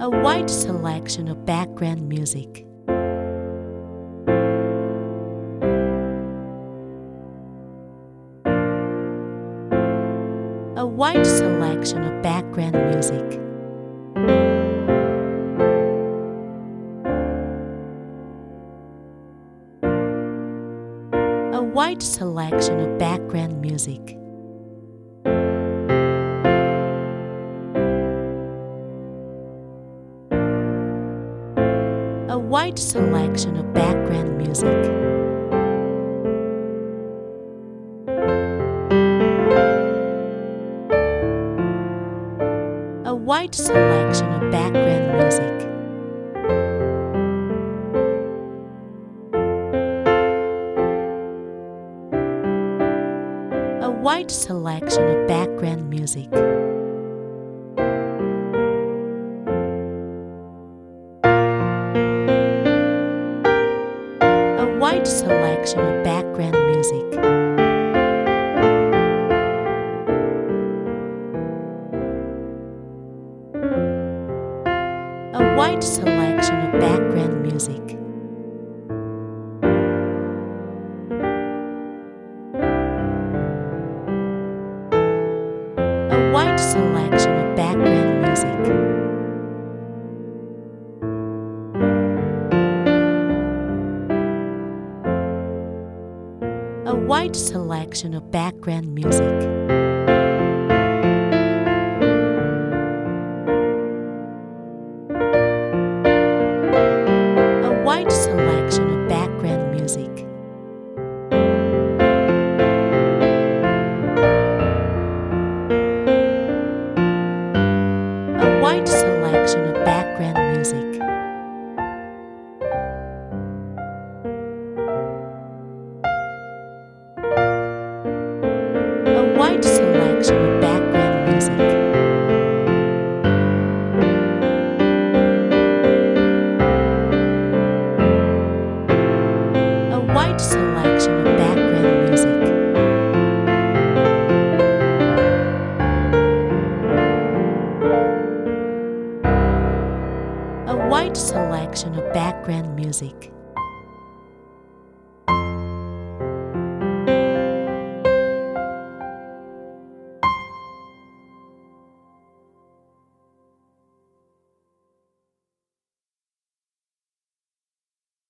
A wide selection of background music. A wide selection of background music. A wide selection of background music. A wide selection of background music. A wide selection of background music. A wide selection of background music. A wide selection of background music. A wide selection of background music. A wide selection of background music. A wide selection of background music. A wide selection of background music. A wide selection of background music. A wide selection of background music. A wide selection of background music. A wide selection of background music.